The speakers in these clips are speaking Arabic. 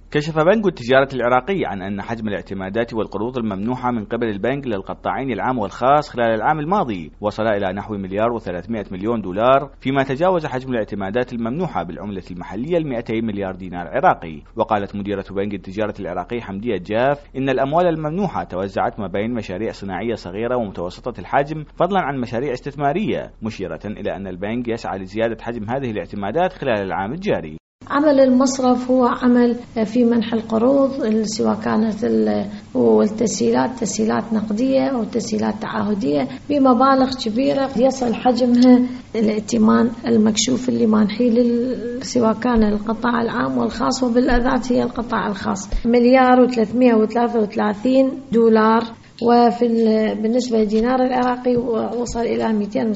كشف بنك التجارة العراقي عن أن حجم الاعتمادات والقروض الممنوحة من قبل البنك للقطاعين العام والخاص خلال العام الماضي وصل إلى نحو $1,300,000,000 فيما تجاوز حجم الاعتمادات الممنوحة بالعملة المحلية $200 مليار عراقي. وقالت مديرة بنك التجارة العراقي حمدية جاف إن الأموال الممنوحة توزعت ما بين مشاريع صناعية صغيرة ومتوسطة الحجم فضلا عن مشاريع استثمارية، مشيرة إلى أن البنك يسعى لزيادة حجم هذه الاعتمادات خلال العام الجاري. عمل المصرف هو عمل في منح القروض سواء كانت تسهيلات نقدية أو تسهيلات تعهدية بمبالغ كبيرة يصل حجمها الائتمان المكشوف اللي مانحي سواء كان القطاع العام والخاص وبالذات هي القطاع الخاص $1,333 بالنسبة للدينار العراقي وصل إلى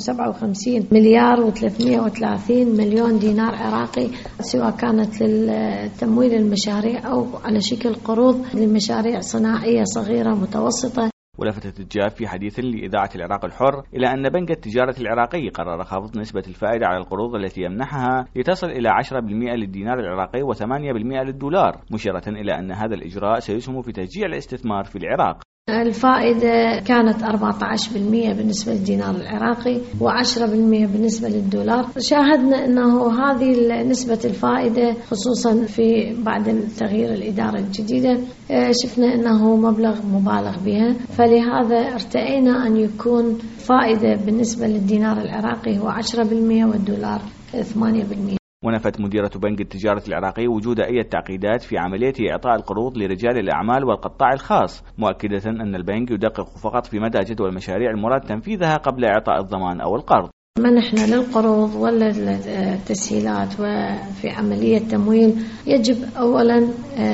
$257,330,000,000 عراقي سواء كانت للتمويل المشاريع أو على شكل قروض لمشاريع صناعية صغيرة متوسطة. ولفتت الجاف في حديث لإذاعة العراق الحر إلى أن بنك التجارة العراقي قرر خفض نسبة الفائدة على القروض التي يمنحها لتصل إلى 10% للدينار العراقي و8% للدولار، مشيرة إلى أن هذا الإجراء سيسهم في تشجيع الاستثمار في العراق. الفائدة كانت 14% بالنسبة للدينار العراقي و10% بالنسبة للدولار. شاهدنا أنه هذه نسبة الفائدة خصوصا في بعد تغيير الإدارة الجديدة شفنا أنه مبلغ مبالغ بها، فلهذا ارتئينا أن يكون فائدة بالنسبة للدينار العراقي هو 10% والدولار 8%. ونفت مديرة بنك التجارة العراقي وجود أي تعقيدات في عملية إعطاء القروض لرجال الأعمال والقطاع الخاص، مؤكدة أن البنك يدقق فقط في مدى جدوى المشاريع المراد تنفيذها قبل إعطاء الضمان أو القرض. منحنا للقروض ولا التسهيلات وفي عملية تمويل يجب أولا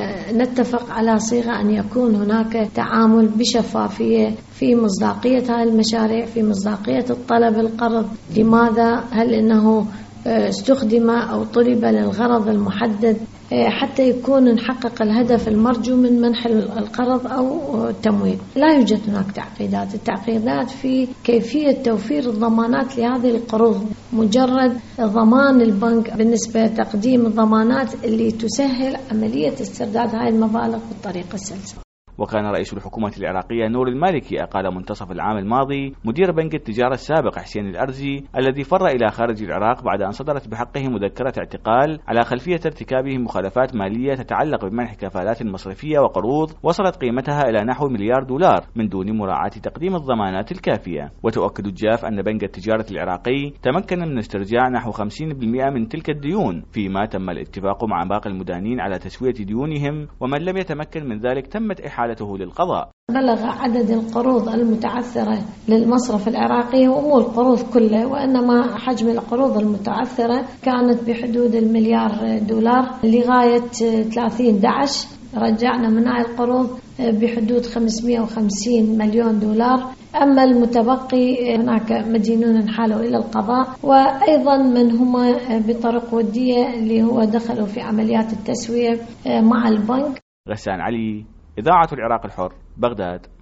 نتفق على صيغة أن يكون هناك تعامل بشفافية في مصداقية هذه المشاريع، في مصداقية الطلب القرض، لماذا هل إنه استخدم أو طلب للغرض المحدد حتى يكون نحقق الهدف المرجو من منح القرض أو التمويل. لا يوجد هناك تعقيدات، التعقيدات في كيفية توفير الضمانات لهذه القروض، مجرد ضمان البنك بالنسبة لتقديم الضمانات اللي تسهل عملية استرداد هذه المبالغ بالطريقة السلسة. وكان رئيس الحكومة العراقية نور المالكي أقال منتصف العام الماضي مدير بنك التجارة السابق حسين الأرزي الذي فر إلى خارج العراق بعد أن صدرت بحقه مذكرة اعتقال على خلفية ارتكابه مخالفات مالية تتعلق بمنح كفالات مصرفية وقروض وصلت قيمتها إلى نحو $1,000,000,000 من دون مراعاة تقديم الضمانات الكافية. وتؤكد الجاف أن بنك التجارة العراقي تمكن من استرجاع نحو 50% من تلك الديون، فيما تم الاتفاق مع باقي المدانين على تسوية ديونهم، ومن لم يتمكن من ذلك تمت إحالته للقضاء. بلغ عدد القروض المتعثرة للمصرف العراقي ومو القروض كلها، وإنما حجم القروض المتعثرة كانت بحدود $1,000,000,000 لغاية 30/11. رجعنا من هاي القروض بحدود $550,000,000. أما المتبقي هناك مدينون انحالوا إلى القضاء، وأيضا من هم بطرق ودية اللي هو دخلوا في عمليات التسوية مع البنك. غسان علي، إذاعة العراق الحر، بغداد.